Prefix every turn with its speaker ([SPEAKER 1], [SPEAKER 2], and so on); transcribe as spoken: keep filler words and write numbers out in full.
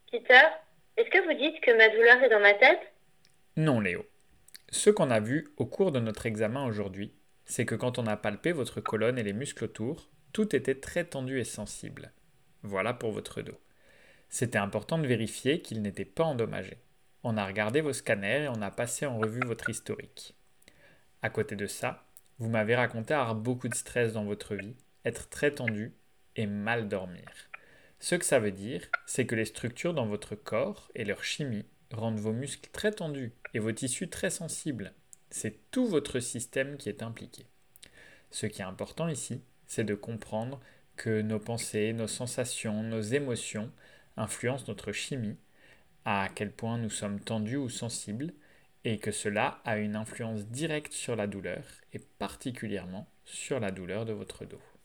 [SPEAKER 1] Peter, est-ce que vous dites que ma douleur est dans ma tête?
[SPEAKER 2] Non, Léo. Ce qu'on a vu au cours de notre examen aujourd'hui, c'est que quand on a palpé votre colonne et les muscles autour, tout était très tendu et sensible. Voilà pour votre dos. C'était important de vérifier qu'il n'était pas endommagé. On a regardé vos scanners et on a passé en revue votre historique. À côté de ça, vous m'avez raconté avoir beaucoup de stress dans votre vie, être très tendu et mal dormir. Ce que ça veut dire, c'est que les structures dans votre corps et leur chimie rendent vos muscles très tendus et vos tissus très sensibles. C'est tout votre système qui est impliqué. Ce qui est important ici, c'est de comprendre que nos pensées, nos sensations, nos émotions influencent notre chimie, à quel point nous sommes tendus ou sensibles, et que cela a une influence directe sur la douleur, et particulièrement sur la douleur de votre dos.